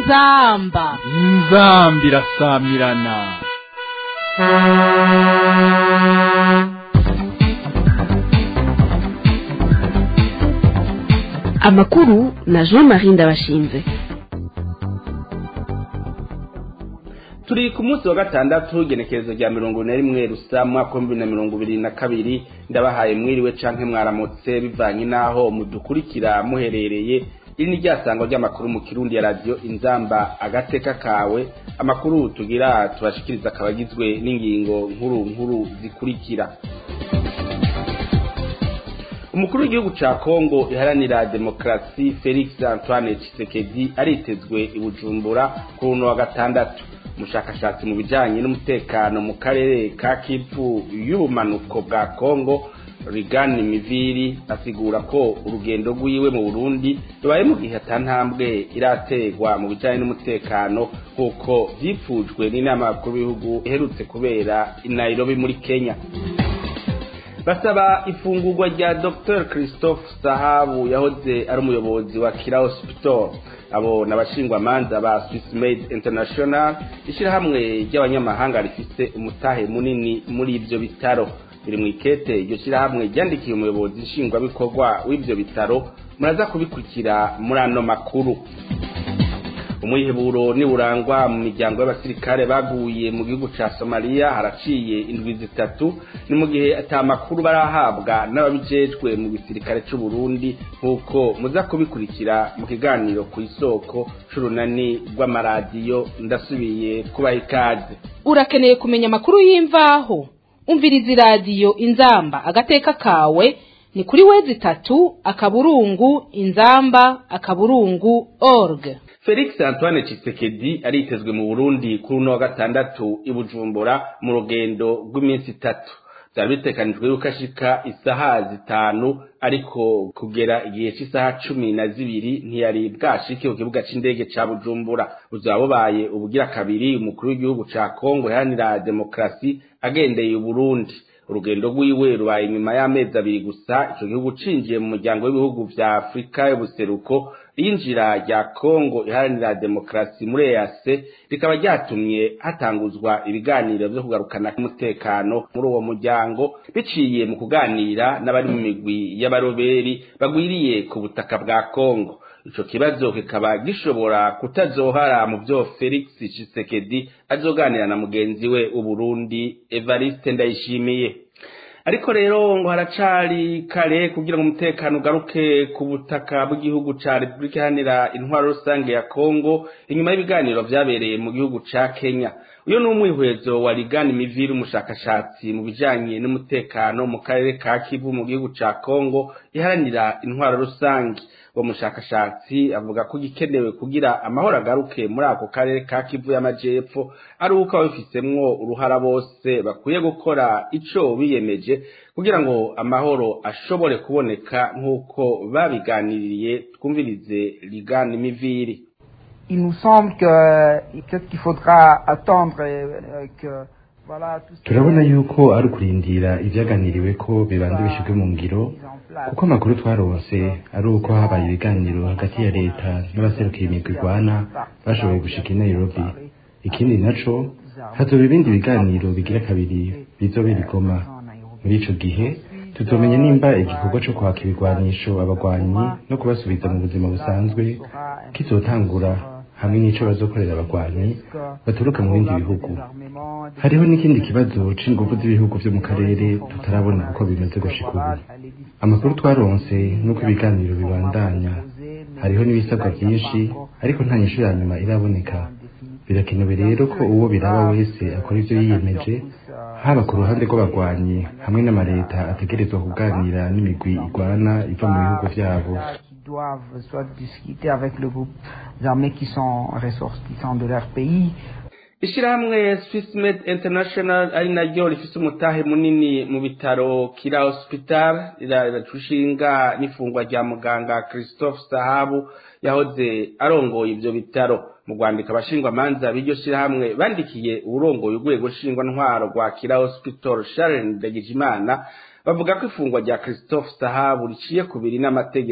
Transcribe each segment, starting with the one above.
inzamba irasamirana. Amakuru na Jean-Marie Ndabashinze. Turi ku munsi wa gatandatu genekerezo rya 21 Rusama mwaka 2022 ndabahaye mwiriwe canke mwaramutse bivanye naho mudukurikira muherereye. Iri ni ryasango ry'amakuru mu Kirundi ya radio Inzamba agateka kawe. Amakuru tugira tubashikiriza kabagizwe n'ingingo nkuru zikurikira. Umukuru w'igihugu ca Kongo iharanira demokrasi Felix Antoine Tshisekedi aritezwe i Bujumbura ku runo wa gatandatu. Umushakashatsi mu bijanye n'umutekano mu karere ka Kivu y'ubumanuko bwa Kongo Rigani Miviri asigura ko urugendo rwiwe mu Burundi rubaye mu gihe atantambwe irategwa mu bijanye n'umutekano kuko vyipfujwe n'inama y'abakuru b'ibihugu iherutse kubera i Nairobi muri Kenya. Basaba ifungurwa rya Dr. Christophe Sahabu yahoze ari umuyobozi wa Kira Hospital. Abo nabashingwa manza ba Swiss Made International ishirahamwe ry'abanyamahanga rifise umutahe munini muri ivyo bitaro. Biri mu ikete iryo shirahamwe ryandikiye umuyobozi nshingwa bikorwa w'ivyo bitaro, muraza kubikurikira muri ano makuru. Umwiheburo ni urangwa mu miryango y'abasirikare baguye mu gihugu ca Somalia haraciye indwi zitatu, ni mu gihe atamakuru barahabwa n'ababijejwe mu gisirikare c'u Burundi nkuko muza kubikurikira mu kiganiro ku isoko c'urunani rw'amaradiyo. Ndasubiye kubaha ikaze. Urakeneye kumenya amakuru y'imvaho? Umviriza iradiyo Inzamba agateka kawe ni kuri www.inzamba.org. Felix Antoine Tshisekedi aritezwe mu Burundi kuri no gatandatu i Bujumbura mu rugendo rw'iminsi 3. Byari bitekanijwe yuko ashika isaha 5 ariko kugera igihe cy'isaha 12 ntiyari bwashike ku kibuga c'indege ca Bujumbura. Uzabobaye ubugira kabiri umukuru w'igihugu ca Kongo iharanira demokrasi agendeye u Burundi. Urugendo rwiwe rubaye nyuma y'amezi 2 gusa ico gihugu cinjiye mu muryango w'ibihugu vya Afrika y'ubuseruko. Injira rya Kongo iharanira demokrasi muri EAC rikaba ryatumye hatanguzwa ibiganiro byo kugarukana umutekano muri uwo muryango biciye mu kuganira n'abari mu migwi y'abaroberi bagwiriye ku butaka bwa Kongo. Ico kibazo kikaba gishobora kutazohara mu byo Felix Tshisekedi azoganira na mugenzi we u Burundi Evariste Ndayishimiye. Ariko rero ngo haracari kare kugira ngo umutekano ugaruke ku butaka bw'igihugu ca Republika Iharanira Intwaro Rusange ya Kongo inyuma y'ibiganiro vyabereye mu gihugu ca Kenya. Uyo ni umwihwezo wa Rigani Miviri umushakashatsi mu bijanye n'umutekano mu karere ka Kivu mu gihugu ca Kongo Iharanira Intwaro Rusange. Uwo mushakashatsi avuga ko gikenewe kugira amahoro agaruke muri ako karere ka Kivu y'amajepfo ari uko abifisemwo uruhara bose bakwiye gukora ico biyemeje kugira ngo amahoro ashobore kuboneka nk'uko babiganiriye. Twumvirize Rigani Miviri. Il nous semble que peut-être qu'il faudra attendre que turabona yuko ari kurindira ivyaganiriwe ko bibanze bishizwe mu ngiro, kuko amakuru twaronse ari uko habaye ibiganiro hagati ya leta n'abaserukiye imigwi igwana bashoboye gushika i Nairobi. Ikindi naco hazoba ibindi biganiro bigira kabiri bizobera i Goma. Muri ico gihe tuzomenya nimba igikorwa co kwaka ibigwanisho abagwanyi no kubasubiza mu buzima busanzwe kizotangura hamwe n'ico bazokorera abagwanyi baturuka mu bindi bihugu. Hariho n'ikindi kibazo c'inguvu z'ibihugu vyo mu karere tutarabona uko bimaze gushika ubu. Amakuru twaronse nuko ibiganiro bibandanya, hariho n'ibisabwa byinshi ariko nta nyishu ya nyuma iraboneka. Birakenewe rero ko uwo biraba wese akora ivyo yiyemeje, haba ku ruhande rw'abagwanyi hamwe n'amareta ategerezwa kuganira n'imigwi igwana iva mu bihugu vyabo. Doivent soit discuter avec le groupe d'armées qui sont ressortissants de leur pays. Ishirahamwe Swiss Made International ari naryo rifise umutahe munini mu bitaro Kira Hospital riracushinga n'ifungwa rya muganga Christophe Sahabu yahoze arongoye ivyo bitaro. Mu Rwanda abashingwa manza b'iryo shirahamwe bandikiye urongoye urwego shingwa ntwaro rwa Kira Hospital Sharon Ndagijimana bavuga ko ifungwa rya Christophe Sahabu riciye kubiri n'amategeko.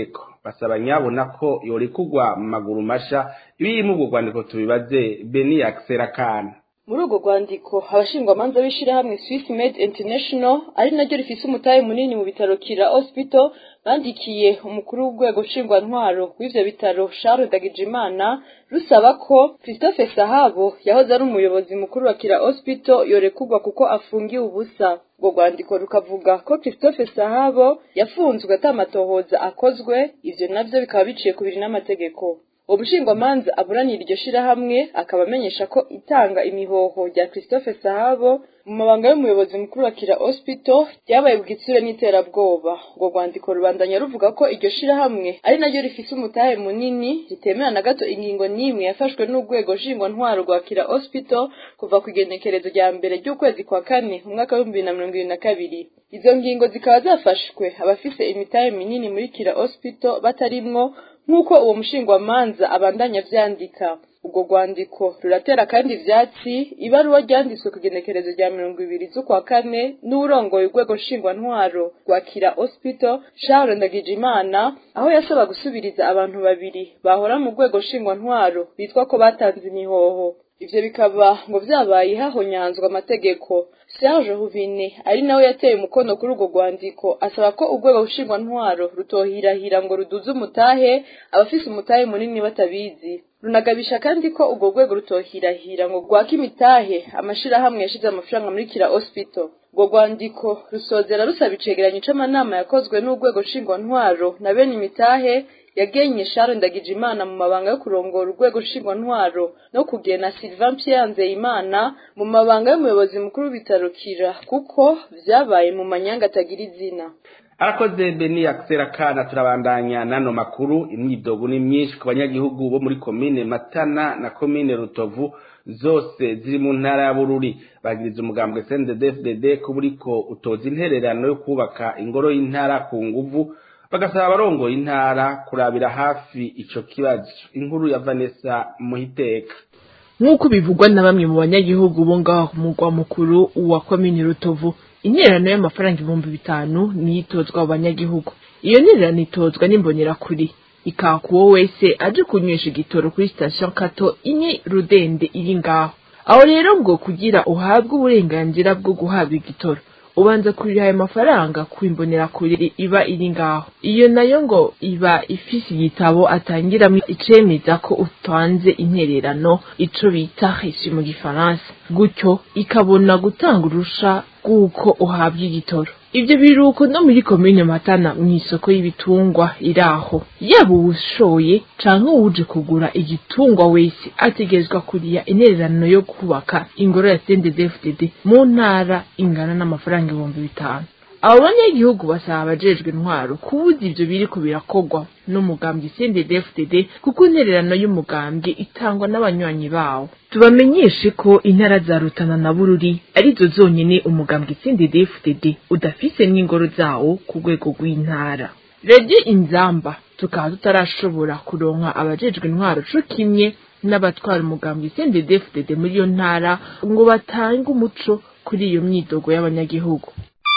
basaba nyabona ko yorekugwa mu maguru masha ibiri mu rwandiko tubibaze Beni Akserakana. Muri urwo rwandiko abashingwamanza b'ishirahamwe Swiss Med International ari naryo rifise umutahe munini mu bitaro Kira Hospital bandikiye umukuru w'urwego nshingwantwaro w'ivyo bitaro Charles Ndagijimana rusaba ko Christophe Sahabo yahoze ari umuyobozi mukuru wa Kira Hospital yorekugwa kuko afungiwe ubusa. Urwo rwandiko rukavuga ko Christophe Sahabo yafunzwe atamatohoza akozwe, ivyo navyo bikaba biciye kubiri n'amategeko. Umushingwamanza aburanira iryo shirahamwe akaba amenyesha ko itanga imihoho rya Christophe Sahabo mu mabanga y'umuyobozi mukuru wa Kira Hospital ryabaye bugitsure n'iterabwoba. Urwo rwandiko rubandanya ruvuga ko iryo shirahamwe ari naryo rifise umutahe munini ritemera na gato ingingo n'imwe yafashwe n'urwego nshingwantwaro rwa Kira Hospital kuva ku igenekerezo rya mbere ry'ukwezi kwa kane mu mwaka wa 2022. Izo ngingo zikaba zafashwe abafise imitahe minini muri Kira Hospital batarimwo nk'uko uwo mushingwamanza abandanya vyandika. Urwo rwandiko ruratera kandi ivyatsi ibaruwa ryanditswe ku igenekerezo rya 20 z'ukwa kane n'urongoye urwego nshingwantwaro rwa Kira Hospital Charles Ndagijimana, aho yasaba gusubiriza abantu babiri bahora mu rwego nshingwantwaro bitwa ko batanze imihoho. Ivyo bikaba ngo vyabaye hahonyanzwa amategeko. Serge Huvine ari nawe yateye umukono kuri urwo rwandiko asaba ko urwego nshingwantwaro rutohirahira ngo ruduze umutahe abafise umutahe munini batabizi. Runagabisha kandi ko urwo rwego rutohirahira ngo rwake imitahe amashirahamwe yashize amafaranga muri Kira Hospital. Urwo rwandiko rusozera rusaba icegeranyo c'amanama yakozwe n'urwego nshingwantwaro na bene imitahe yagenye Charles Ndagijimana mu mabanga yo kurongora urwego nshingwantwaro no kugena Sylvain Pierre Nzeyimana mu mabanga y'umuyobozi mukuru w'ibitaro Kira kuko vyabaye mu manyanga atagira izina. Arakoze Beni Akserakana. Turabandanya nano makuru. Imyidogo ni myinshi ku banyagihugu bo muri komine Matana na komine Rutovu zose ziri mu ntara ya Bururi. Bagiriza umugambwe CNDD-FDD ko buriko utoza intererano yo kubaka ingoro y'intara ku nguvu, bagasaba abarongoye intara kurabira hafi ico kibazo. Inkuru ya Vanessa Muhiteka. Nk'uko bivugwa na bamwe mu banyagihugu bo ngaho ku mugwa mukuru wa komine Rutovu, intererano y'amafaranga 5,000 nitozwa abanyagihugu. Iyo intererano itozwa n'imbonera kuri ikakuwo wese aje kunywesha igitoro kuri station Kato inye Rudende iri ngaho. Aho rero ngo kugira uhabwe uburenganzira bwo guhabwa igitoro ubanza kuriha ayo mafaranga kwimbonera kuri iba iri ngaho. Iyo nayo ngo iba ifise igitabo atangira icemeza ko utanze intererano, ico bita reçu mu gifaransa, gutyo ikabona gutanga urusha kuko uhabwa igitoro. Ivyo biruko no muri komine Matana mw'isoko y'ibitungwa iraho. Yaba ushoye canke uje kugura igitungwa wese ategezwa kuriya intererano yo kubaka ingoro ya CNDD-FDD mu ntara ingana n'amafaranga 5,000. Abo banyagihugu basaba abajejwe intwaro kubuza ivyo biriko birakogwa n'umugambwe CNDD-FDD kuko intererano y'umugambwe itangwa n'abanywanyi bawo. Tubamenyeshe ko intara za Rutana na Bururi arizo zonyene umugambwe CNDD-FDD udafise n'ingoro zawo ku rwego rw'intara. Radio Inzamba tukaba tutarashobora kuronka abajejwe intwaro co kimwe n'abatwara umugambwe CNDD-FDD muri iyo ntara ngo batange umuco kuri iyo myidogo y'abanyagihugu.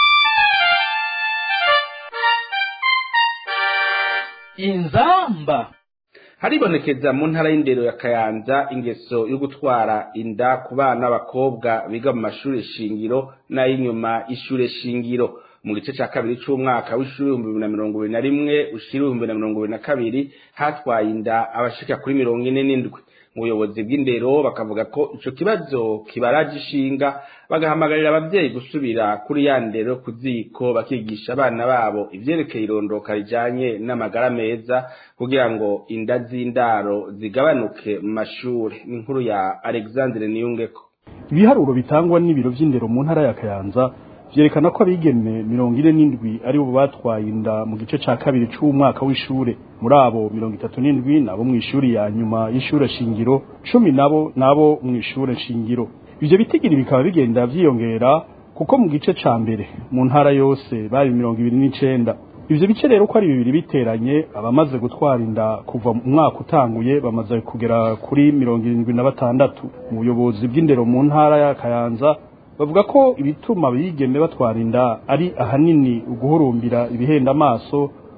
Inzamba. Haribonekeza mu ntara y'indero ya Kayanza ingeso yo gutwara inda ku bana b'abakobwa biga mu mashuri shingiro n'ayinyuma y'ishure shingiro. Mu gice ca kabiri c'umwaka w'ishuri 2021 ushira 2022 hatwaye inda abashika kuri 47. Ubuyobozi bw'indero bakavuga ko ico kibazo kibaraje ishinga, bagahamagarira abavyeyi gusubira kuri ya ndero kuziko bakigisha abana babo ivyerekeye irondoka rijanye n'amagara meza kugira ngo inda z'indaro zigabanuke mu mashure. Inkuru ya Alexandre Niyungeko. Ibiharuro bitangwa n'ibiro vy'indero mu ntara ya Kayanza vyerekana ko abigeme 47 ari bo batwaye inda mu gice ca kabiri c'umwaka w'ishure. Muri abo 37 nabo mw'ishuri ya nyuma y'ishure shingiro, 10 nabo mw'ishure shingiro. Ivyo bitigiri bikaba bigenda vyiyongera kuko mu gice ca mbere mu ntara yose bari 29. Ivyo bice rero ko ari bibiri biteranye, abamaze gutwara inda kuva mu mwaka utanguye bamaze kugera kuri 76. Mu buyobozi bw'indero mu ntara ya Kayanza bavuga ko ibituma bigeme batwara inda ari ahanini uguhurumbira ibihenda amaso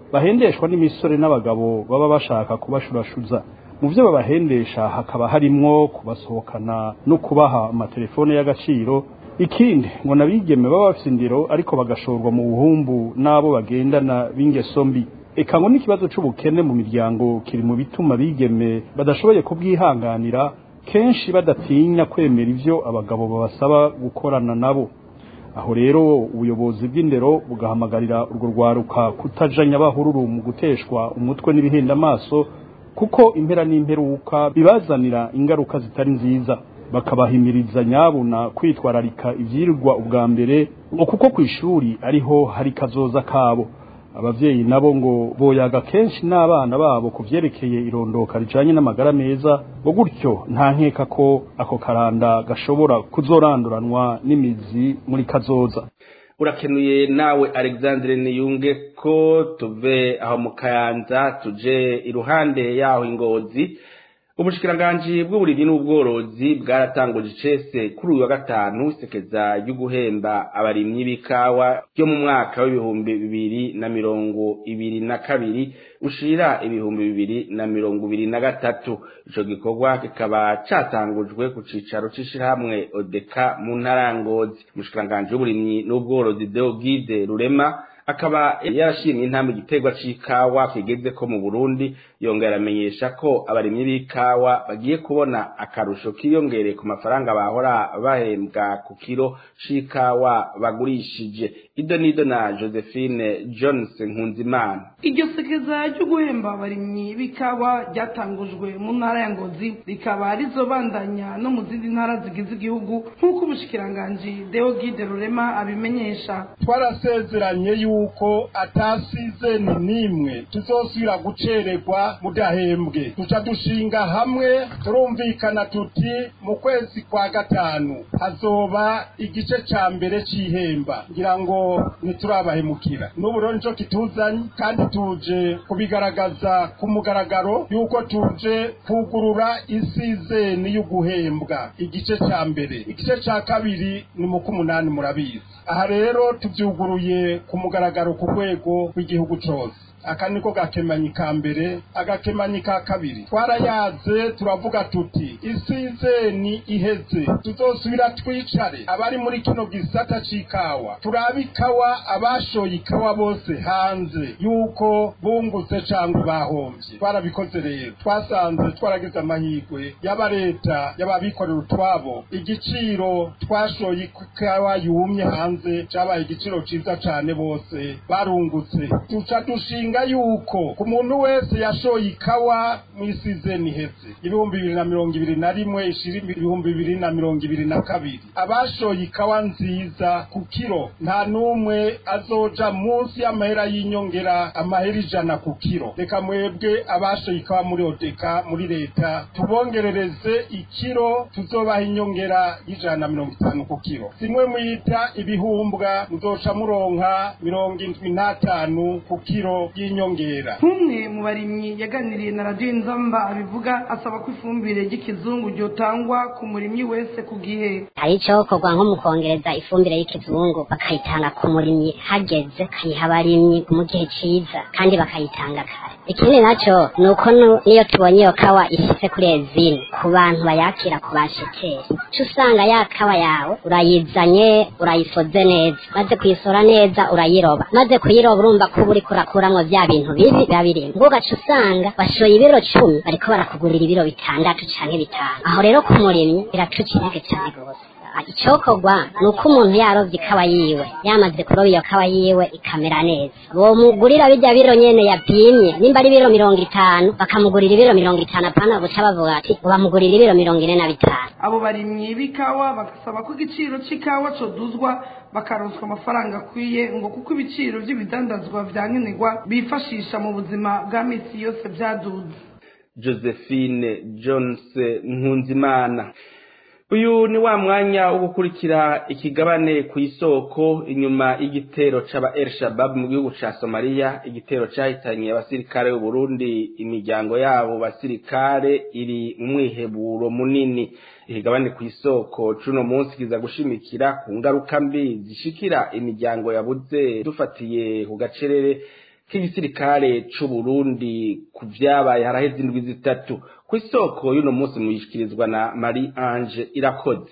bahendeshwa n'imisore n'abagabo baba bashaka kubashurashuza. Mu byo babahendesha hakaba harimwo kubasohokana no kubaha amatelefone y'agaciro. Ikindi ngo nabigeme baba bafite indero ariko bagashorwa mu buhumbu n'abo bagendana b'ingeso mbi. Eka ngo n'ikibazo c'ubukene mu miryango kiri mu bituma bigeme badashoboye kubwihanganira, kenshi badatinya kwemera ivyo abagabo babasaba gukorana nabo. Aho rero ubuyobozi bw'indero bugahamagarira urwo rwaruka kutajanya bahururu mu guteshwa umutwe n'ibihenda amaso, kuko impera n'imperuka bibazanira ingaruka zitari nziza. Bakabahimiriza nyabuna kwitwararika ivyirwa ubwa mbere, ngo kuko kw'ishuri ariho hari kazoza kabo. Abavyeyi nabo ngo boyaga kenshi n'abana babo kuvyerekeye irondoka rijanye n'amagara meza, ngo gutyo nta nkeka ko ako karanda gashobora kuzoranduranwa n'imizi muri kazoza. Urakenuye nawe Alexandre Niyunge ko tuve aho mu Kayanza tuje iruhande yaho Ingozi. Ubushikiranganje bw'uburimyi n'ubworozi bwaratanguje icese kuri uyu wa gatanu isekeza ryo guhemba abarimyi b'ikawa ryo mu mwaka w'ibihumbi 2022 ushira ibihumbi 2023. Ico gikorwa kikaba catangujwe ku cicaro c'ishirahamwe Odeka mu ntara Ngozi. Ubushikiranganje bw'uburimyi n'ubworozi Deogide Rurema akaba yarashimye intambwe igiterwa c'ikawa kigeze ko mu Burundi, yongera amenyesha ko abarimyi b'ikawa bagiye kubona akarusho kiyongereye ku mafaranga bahora bahembwa ku kilo c'ikawa bagurishije. Idonido na Josephine Johnson Nkunzimana. Iryo sekeza ryo guhemba abarimyi b'ikawa ryatangujwe mu ntara ya Ngozi, rikaba rizobandanya no mu zindi ntara zigize igihugu nk'uko ubushikiranganje Deogide Rurema abimenyesha. Twarasezeranye yuko atasize nimwe tuzosubira gucererwa mudahembwe. Tuca dushinga hamwe turumvikana tuti mu kwezi kwa gatanu hazoba igice ca mbere c'ihemba, ngira ngo niturabahemukira. N'ubu rero nico kituzanye, kandi tuje kubigaragaza ku mugaragaro yuko tuje kugurura isizeni yo guhembwa igice ca mbere. Igice ca kabiri ni mu kumunani murabizi. Aha rero tuvyuguruye ku mugaragaro ku rwego rw'igihugu cose. Aka niko gakemanyi ka mbere. Agakemanyi ka kabiri twarayaze turavuga tuti isizeni iheze tuzosubira twicare abari muri kino gisata c'ikawa, turabikawa abashoye ikawa bose hanze yuko bungutse cyangwa bahomvye. Twarabikoze rero, twasanze twaragize amahirwe y'aba leta y'ababikorera utwabo. Igiciro twashoye ikawa yumye hanze cyabaye igiciro ciza cane, bose barungutse. Tuca dushinga yuko ku muntu wese yashoye ikawa mu isizeni iheze 2021 ishira 2022 abashoye ikawa nziza ku kilo nta numwe azoja munsi y'amahera y'inyongera amahera 100 ku kilo. Reka mwebwe abashoye ikawa muri Odeka muri leta tubongerereze ikiro, tuzobaha inyongera y'150 ku kilo. Simwe mwita ibihumbwa muzoca muronka 75 ku kilo y'inyongera. Umwe mu barimyi yaganiriye na Radio Inzamba abivuga, asaba ko ifumbire y'ikizungu ryotangwa ku murimyi wese ku gihe. Arico kogwa nko mu kongereza ifumbire y'ikizungu bakayitanga ku murimyi hageze, kayiha abarimyi mu gihe ciza kandi bakayitanga kare. Ikindi naco nuko niyo tubonye yo kawa ishitse kuri ezine ku bantu bayakira ku bashiteri, usanga ya kawa yawe urayizanye urayifoze neza, maze kuyisora neza urayiroba, maze kuyiroba urumva ko uri kurakuramwo vya bintu bibi babirimo. Ngo gacu usanga bashoye ibiro 10 bariko barakugurira ibiro 6 canke 5. Aho rero ku murimyi biratucinike cyane gose. Icokogwa nuko umuntu yarovye ikawa yiwe, yamaze kuroba iyo kawa yiwe ikamera neza, bo mugurira bijya biro nyene yapimye, nimba ari biro 50 bakamugurira ibiro 50, apana guca bavuga ati bamugurira ibiro 45. Abo barimyi b'ikawa bagasaba ko igiciro c'ikawa coduzwa bakaronswa amafaranga akwiye, ngo kuko ibiciro by'ibidandazwa vyankenerwa bifashisha mu buzima bwa misi yose byaduze. Josephine Johnson Nkunzimana. Uyu ni wa mwanya wo gukurikira ikigabane ku isoko. Inyuma y'igitero c'aba El Shabab mu gihugu ca Somalia, igitero cahitanye abasirikare b'u Burundi, imiryango yabo basirikare iri mu mwiheburo munini. Ikigabane ku isoko cuno munsi kiza gushimikira ku ngaruka mbi zishikira imiryango yabuze, dufatiye ku gacerere k'igisirikare c'u Burundi ku vyabaye haraheze indwi zitatu. Kw'isoko y'uno munsi muyishikirizwa na Marie Ange Irakoze.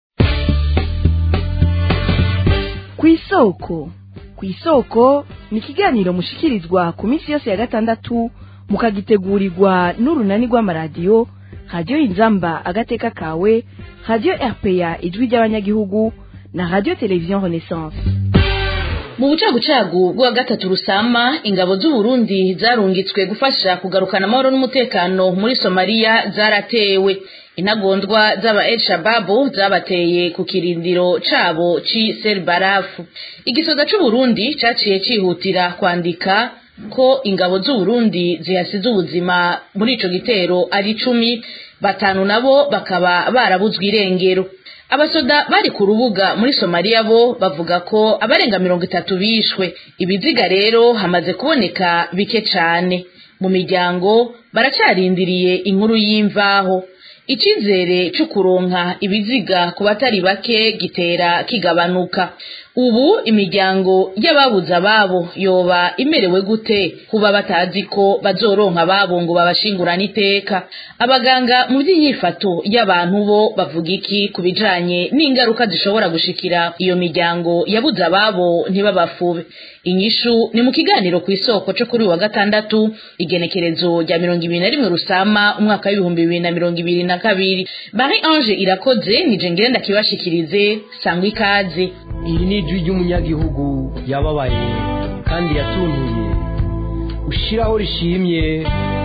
Kw'isoko ni ikiganiro mushikirizwa ku minsi yose ya gatandatu mukagitegurirwa n'urunani rw'amaradiyo Radio Inzamba agateka kawe, Radio RPA ijwi ry'abanyagihugu na Radio Television Renaissance. Mu bucagucagu bwa gatatu Rusama, ingabo z'u Burundi zarungitswe gufasha kugarukana amahoro n'umutekano muri Somalia zaratewe. Intagondwa z'aba El Shabab zabateye ku kirindiro cabo ci Selbarafu. Igisoda c'u Burundi caciye cihutira kwandika ko ingabo z'u Burundi zihasize ubuzima muri ico gitero ari 10, batanu nabo bakaba barabuzwe irengero. Abasoda bari ku rubuga muri Somalia bo bavuga ko abarenga 30 bishwe. Ibiziga rero hamaze kuboneka bike cane. Mu miryango baracarindiriye inkuru y'imvaho. Ikizere cyo kuronka ibiziga ku batari bake gitera kigabanuka. Ubu imiryango y'ababuza babo yoba imerewe gute kuba batazi ko bazoronka babo ngo babashingurana iteka? Abaganga mu by'inyifato y'abantu bo bavuga iki kubijanye n'ingaruka zishobora gushikira iyo miryango yabuza babo ntibabafube? Inyishu ni mu kiganiro ku isoko cyo kuri wa gatandatu igenekerezo rya 21 Rusama umwaka w'ibihumbi 2022. Marie Ange Irakoze nije ngirenda kibashikirize sangwa ikaze. Iri ni ijwi ry'umunyagihugu yababaye kandi yatuntuye, ushiraho rishimye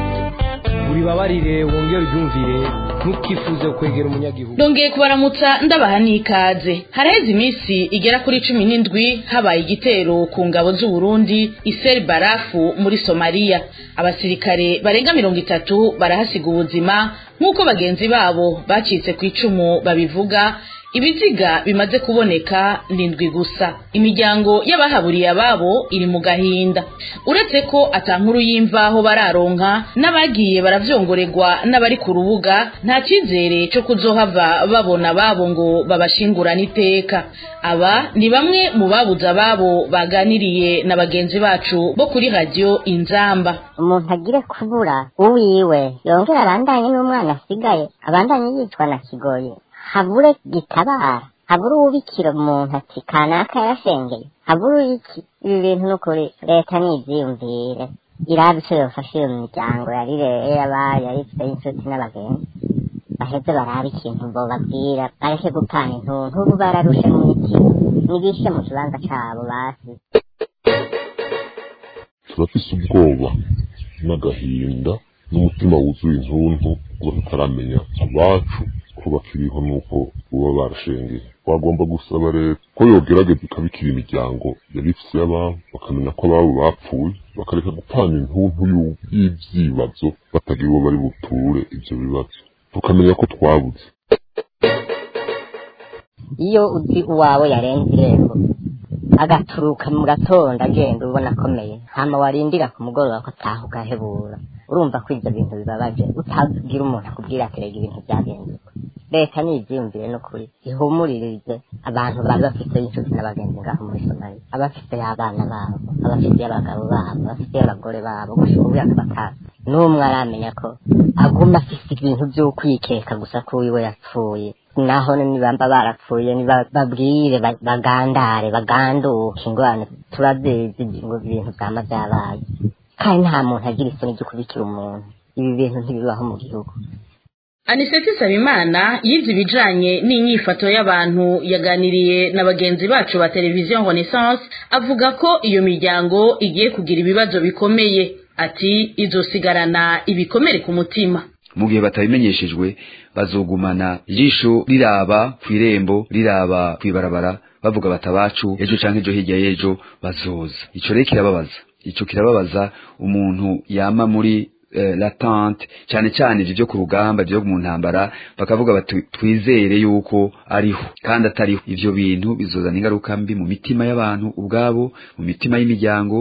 uribabarire wongere uryumvire ntukifuze kwegera umunyagihugu. Dongeye kubaramutsa ndabaha n'ikaze. Haraheze iminsi igera kuri 17 habaye igitero ku ngabo z'u Burundi Selbarafu muri Somalia. Abasirikare barenga 30 barahasiga ubuzima nk'uko bagenzi babo bacitse ku icumu babivuga. Ibiziga bimaze kuboneka ndindwi gusa. Imiryango y'abahaburiye ababo iri mu gahinda. Uretse ko atankuru y'imvaho bararonka n'abagiye baravyongoregwa n'abari ku rubuga, nta cyizere cyo kuzohava babona babo ngo babashingurana iteka. Aba ni bamwe mu babuza babo baganiriye na bagenzi bacu bo kuri Radio Inzamba. Umuntu agire kubura uwiwe yongera arandanye n'umwana asigaye abandanye yitwa na kigoye. Habure gitabara, habure ubikira umuntu ati kanaka yarashengeye, habure iki. Ibi bintu n'ukuri leta nivyiyumvire irabise yofashe iyo miryango yarireye abaye yarifite inshuti n'abagenzi, baheze barabe ikintu bobabwira bareke gupana intuntu. Ubu bararushe mu mitima nibishe mu kibanza cabo basi. Turafise ubwoba n'agahinda n'umutima wuzuye intuntu ngo tutaramenya abacu ko bakiriho nuko uba barashengeye. Wagomba gusaba leta ko yogerageza ikabikira imiryango yarifise y'abantu bakamenya ko ababo bapfuye, bakareka gupana intuntu y'ivyibazo batagira uwo bari buture ivyo bibazo, tukamenya ko twabuze. Iyo uzi uwawe yarenze irembo agaturuka mu gatondo agenda ubona akomeye, hama warindira ku mugoroba ko ataha ugahebura, urumva ko ivyo bintu bibabaje utagira umuntu akubwira aterega ibintu byagenze. Leta nivyiyumvire n'ukuri ihumuririze abantu bari bafite inshuti n'abagenzi ngaho muri Somalia, abafite abana babo, abafite abagabo babo, abafite abagore babo, gushobora kubataza n'umwe aramenya ko aguma afite ibintu byo kwikeka gusa ko wiwe yapfuye. Naho nibamba barapfuye babwire bagandare baganduke ingwane turazizi ngo ibintu byama byabaye, kandi nta muntu agira isoni ryo kubikira umuntu. Ibi bintu ntibibaho mu gihugu. Aniseti Sabimana yize ibijanye n'inyifato y'abantu yaganiriye na bagenzi bacu ba Television Renaissance, avuga ko iyo miryango igiye kugira ibibazo bikomeye. Ati izosigarana ibikomere ku mutima. Mu gihe batabimenyeshejwe bazogumana ijisho riraba kw'irembo riraba kwibarabara bavuga batabacu ejo canke ejo hirya y'ejo bazoza. Ico rero kirababaza. Ico kirababaza umuntu yama muri latente cyane cyane ivyo ku rugamba byo mu ntambara bakavuga bati twizere yuko ariho kandi atariho. Ivyo bintu bizozana ingaruka mbi mu mitima y'abantu ubwabo, mu mitima y'imiryango,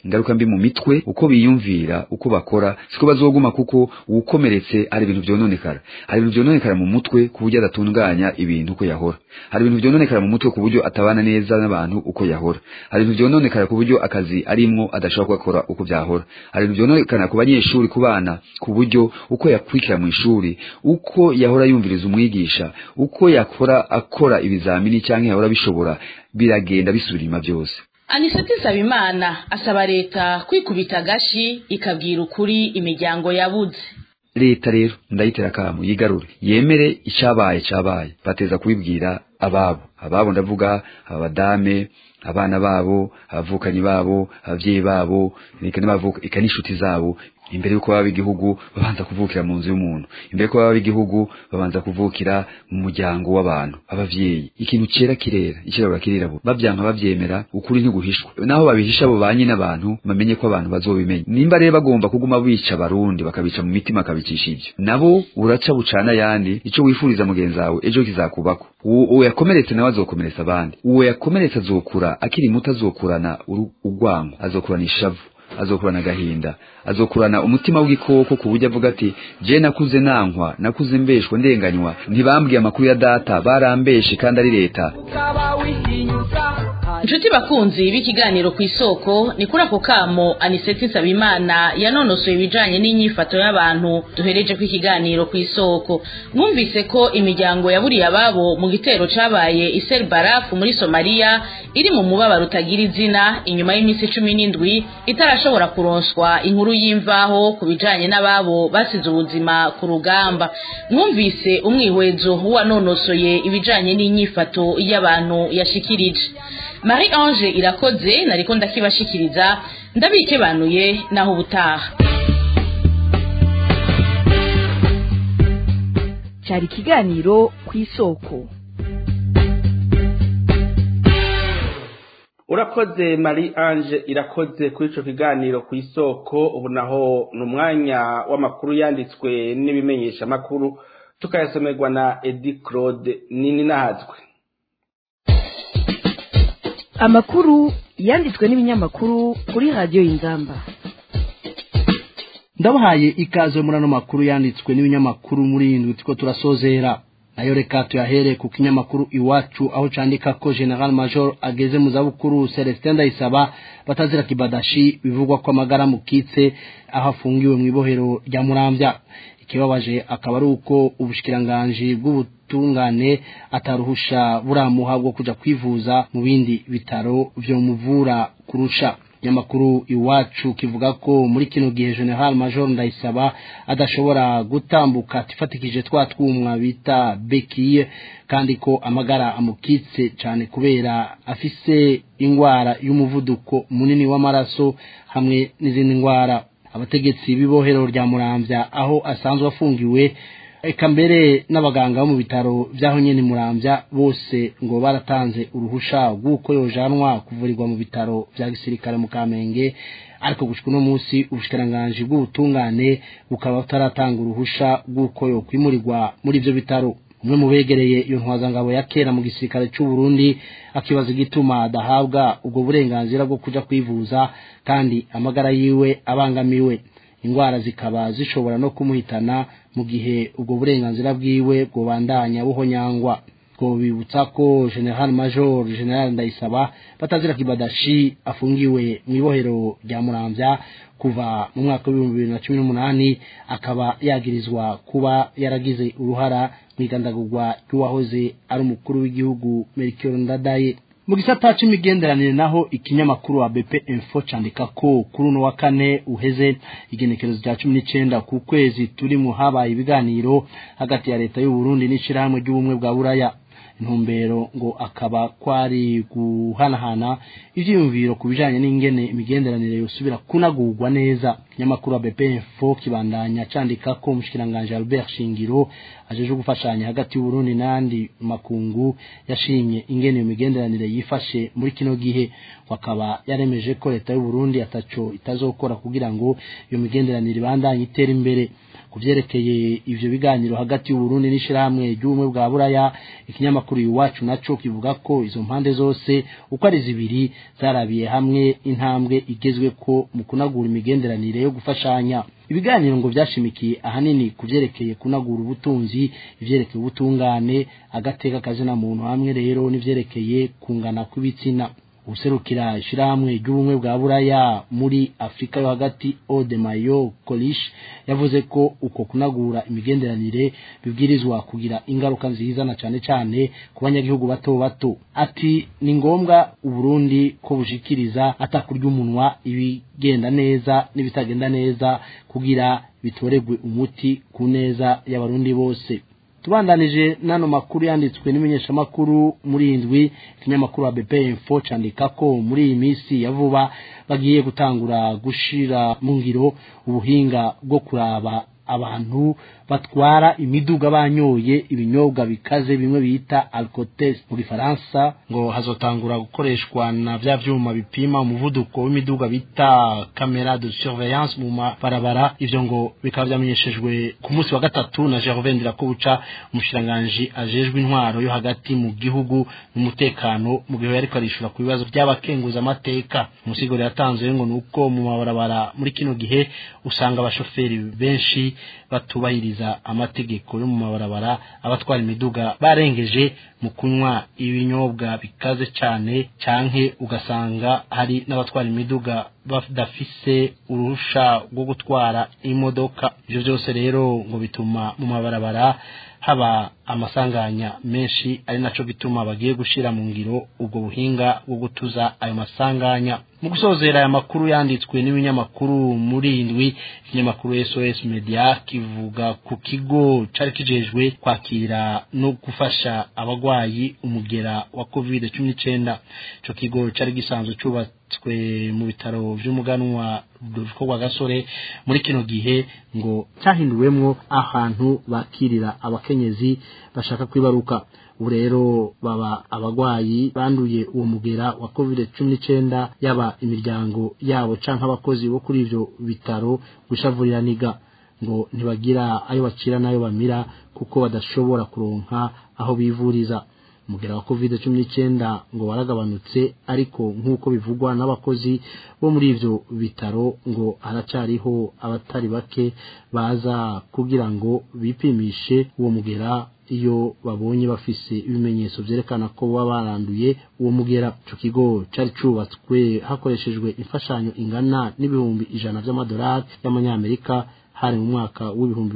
ingaruka mbi mu mitwe uko biyumvira uko bakora siko bazoguma kuko ukomeretse ari ibintu byononekara hari ibintu byononekara mu mutwe ku buryo adatunganya ibintu uko yahora hari ibintu byononekara mu mutwe ku buryo atabana neza n'abantu uko yahora hari ibintu byononekara ku buryo akazi arimwo adashobora gukora uko byahora hari ibintu byononekara ku banyeshuri ku bana ku buryo uko yakwikira mu ishuri uko yahora yumviriza umwigisha uko yakora akora ibizamini cyangwa yahora bishobora biragenda bisubirima byose. Aniseti Nsabimana asaba leta kwikubita gashi ikabwira ukuri imiryango yabuze. Leta rero ndayitera kamo yigarure yemere icabaye bateza kubibwira ababo ndavuga abadame abana babo abavukanyi babo abavyeyi babo ikaninshuti zabo imbere yuko baba igihugu babanza kuvukira mu nzu y'umuntu imbere yuko baba igihugu babanza kuvukira mu muryango w'abantu abavyeyi ikintu cera kirera ikirabura kirirabo bavyanka bavyemera ukuri ntiguhishwa naho babihisha abo banyi n'abantu bamenye ko abantu bazobimenya nimba rero bagomba kuguma bica barundi bakabica mu mitima akabicisha ivyo nabo uraca bucana yandi ico wifuriza mugenzi wawe ejo kizakubako uwo yakomeretse nawe azokomeretsa abandi uwo yakomeretse azokura akiri muto azokurana urwango azokurana ishavu azokurana gahinda azokurana umutima w'igikoko ku buryo avuga ati je nakuze nankwa nakuze mbeshwa ndenganywa ntibambwiye amakuru ya data barambeshe kandi ari leta. Nshuti bakunzi b'ikiganiro ku isoko ni kuri ako kamo Aniseti Nsabimana yanonosoye ibijanye n'inyifato y'abantu duhereje ku ikiganiro ku isoko. Mwumvise ko imiryango yaburiye ababo mu gitero cabaye Isel Barafu muri Somalia iri mu mubabaro utagira izina inyuma y'imisi 17 itarashobora kuronswa inkuru y'imvaho ku bijanye n'ababo basize ubuzima ku rugamba. Mwumvise umwihwezo wanonosoye ibijanye n'inyifato y'abantu yashikirije. Marie Ange Irakoze nariko ndakibashikiriza ndabikebanuye naho ubutaha. Cyari kiganiro ku isoko. Urakoze Marie Ange Irakoze kuri ico kiganiro ku isoko. Ubu naho numwanya w'amakuru yanditswe n'ibimenyesha makuru tukayasomerwa na Edi Claude nini nahazwe. Amakuru yanditswe n'ibinyamakuru kuri radio Inzamba. Ndabahaye ikaze muri ano makuru yanditswe n'ibinyamakuru muri indwi tuko turasozera. Nayo reka tuyahere ku kinyamakuru Iwacu aho candika ko General Major ageze mu zabukuru Celestin Ndayisaba batazira kibadashi bivugwa ko amagara mukitse aho afungiwe mu ibohero rya Muramvya. Ikibabaje akaba ari uko ubushikiranganje bw'ubutungane ataruhusha buramuha bwo kuja kwivuza mu bindi bitaro vyo muvura kurusha. Nyamakuru Iwacu kivuga ko muri kino gihe General Major Ndayisaba adashobora gutambuka tifatikije twumwa bita bekiye kandi ko amagara amukitse cyane kubera afise ingwara y'umuvuduko munini w'amaraso hamwe n'izindi ngwara. Abategetsi bibohero rya Muramvya aho asanzwe afungiwe eka mbere n'abaganga bo mu bitaro byaho nyene Muramvya bose ngo baratanze uruhusha rw'uko yojanwa kuvurirwa mu bitaro bya gisirikare mu Kamenge, ariko gushika no munsi ubushikiranganje bw'ubutungane bukaba butaratanga uruhusha rw'uko yo kwimurirwa muri ivyo bitaro. Umwe mu begereye iyo ntwazangabo ya kera mu gisirikare cy'u Burundi akibaza igituma adahabwa ubwo burenganzira bwo kuja kwivuza kandi amagara yiwe abangamiwe, ingwara zikaba zishobora no kumuhitana mu gihe ubwo burenganzira bwiwe bwobandanya buhonyangwa. Ko bibutsa ko General Major General Ndayisaba batazira kibadashi afungiwe mu ibohero rya Muramvya kuva mu mwaka wa 2018 akaba yagirizwa kuba yaragize uruhara mwigandagurwa ry'uwahoze ari umukuru w'igihugu Melchior Ndadaye. Mu gisata c'imigenderanire naho ikinyamakuru wa BP Info candika ko kuri no wa kane uheze igenekerezo rya 19 ku kwezi turi mu habaye ibiganiro hagati ya leta y'u Burundi n'ishirahamwe ry'ubumwe bwa Buraya. Intumbero ngo akaba kwari guhanahana ivyiyumviro kubijanye n'ingene imigenderanire yosubira kunagurwa neza. ikinyamakuru BP Info kibandanya candika ko umushikiranganje Albert Shingiro ajeje gufashanya hagati y'u Burundi n'andi makungu yashimye ingene iyo migenderanire yifashe muri kino gihe, wakaba yaremeje ko leta y'u Burundi ataco itazokora kugira ngo iyo migenderanire ibandanye itera imbere. Kuvyerekeye ivyo biganiro hagati y'u Burundi n'ishirahamwe ry'ubumwe bwa Buraya, ikinyamakuru Iwacu naco kivuga ko izo mpande zose uko ari zibiri zarabiye hamwe intambwe igezwe ko mu kunagura imigenderanire yo gufashanya. Ibiganiro ngo vyashimikiye ahanini kuvyerekeye kunagura ubutunzi, ivyerekeye ubutungane, agateka kazina muntu hamwe rero n'ivyerekeye kungana kw'ibitsina. Userukira ishirahamwe ry'ubumwe bwa Buraya muri Afrika yo hagati Odemayo Kolish yavuze ko uko kunagura imigenderanire bibwirizwa kugira ingaruka nziza na cane cane ku banyagihugu bato bato. Ati ni ngombwa u Burundi ko bushikiriza atakurya umunwa ibigenda neza n'ibitagenda neza kugira bitoregwe umuti ku neza y'abarundi bose. Tubandanije nano makuru yanditswe n'imenyesha makuru muri indwi, ikinyamakuru BP Info candika ko muri iyi misi ya vuba bagiye gutangura gushira mu ngiro ubuhinga bwo kuraba abantu batwara imiduga banyoye ibinyobwa bikaze bimwe bita alcotest mu Gifaransa. Ngo hazotangura gukoreshwa na vya vyuma bipima umuvuduko w'imiduga bita camera de surveillance mu mabarabara. Ivyo ngo bikaba vyamenyeshejwe ku munsi wa gatatu na Gervais Ndirakobuca, umushiranganje ajejwe intwaro yo hagati mu gihugu n'umutekano, mu gihe yariko arishura ku bibazo by'abakenguza amateka. Umusiguro yatanzwe ngo nuko mu mabarabara muri kino gihe usanga abashoferi benshi batubahiriza amategeko yo mu mabarabara, abatwara imiduga barengeje mu kunywa ibinyobwa bikaze cyane, canke ugasanga hari n'abatwara imiduga badafise uruhusha rwo gutwara imodoka. Ivyo byose rero ngo bituma mu mabarabara haba amasanganya menshi, ari naco gituma bagiye gushira mu ngiro ubwo buhinga bwo gutuza ayo masanganya. Mu gusozera aya makuru yanditswe n'ibinyamakuru muri indwi, ikinyamakuru SOS Media kivuga ku kigo cari kijejwe kwakira no gufasha abagwayi umugera wa COVID-19. Ico kigo cari gisanzwe cubatswe mu bitaro vy'umuganwa Rudoviko Rwagasore. Muri kino gihe ngo cyahinduwemwo ahantu bakirira abakenyezi bashaka kwibaruka. Ubu rero baba abagwayi banduye uwo mugera wa COVID-19, yaba imiryango yabo canke abakozi bo kuri ivyo bitaro gushavuriraniga, ngo ntibagira ayo bacira nayo bamira kuko badashobora kuronka aho bivuriza. Umugera wa COVID-19 ngo waragabanutse, ariko nk'uko bivugwa n'abakozi bo muri ivyo bitaro ngo haracariho abatari bake baza kugira ngo bipimishe uwo mugera iyo babonye bafise ibimenyetso vyerekana ko baba baranduye uwo mugera. Ico kigo cari cubatswe hakoreshejwe imfashanyo ingana n'ibihumbi 100 vy'amadolari y'amanyamerika hari mu mwaka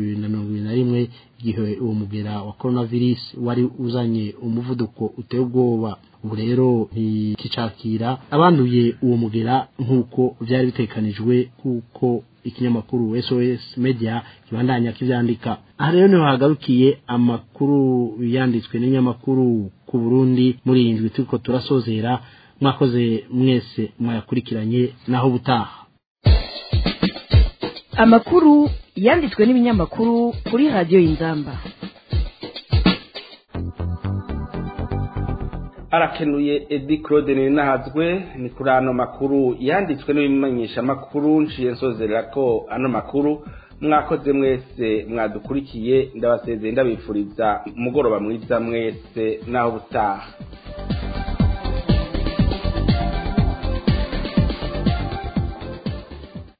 w'2021, igihe uwo mugera wa coronavirus wari uzanye umuvuduko uteye ubwoba. Ubu rero ntikicakira abanduye uwo mugera nk'uko vyari bitekanijwe, kuko ikinyamakuru SOS Media kibandanya kivyandika. Aha rero niho hagarukiye amakuru yanditswe n'inyamakuru ku Burundi muri indwi turiko turasozera. Mwakoze mwese mwayakurikiranye, naho butaha. Amakuru yanditswe n'ibinyamakuru kuri Radio Inzamba. Arakenuye Edi Claude Ninahazwe. Ni kuri ano makuru yanditswe n'ibimenyesha makuru nciye nsozera ko ano makuru. Mwakoze mwese mwadukurikiye, ndabasezeye ndabifuriza umugoroba mwiza mwese, naho butaha.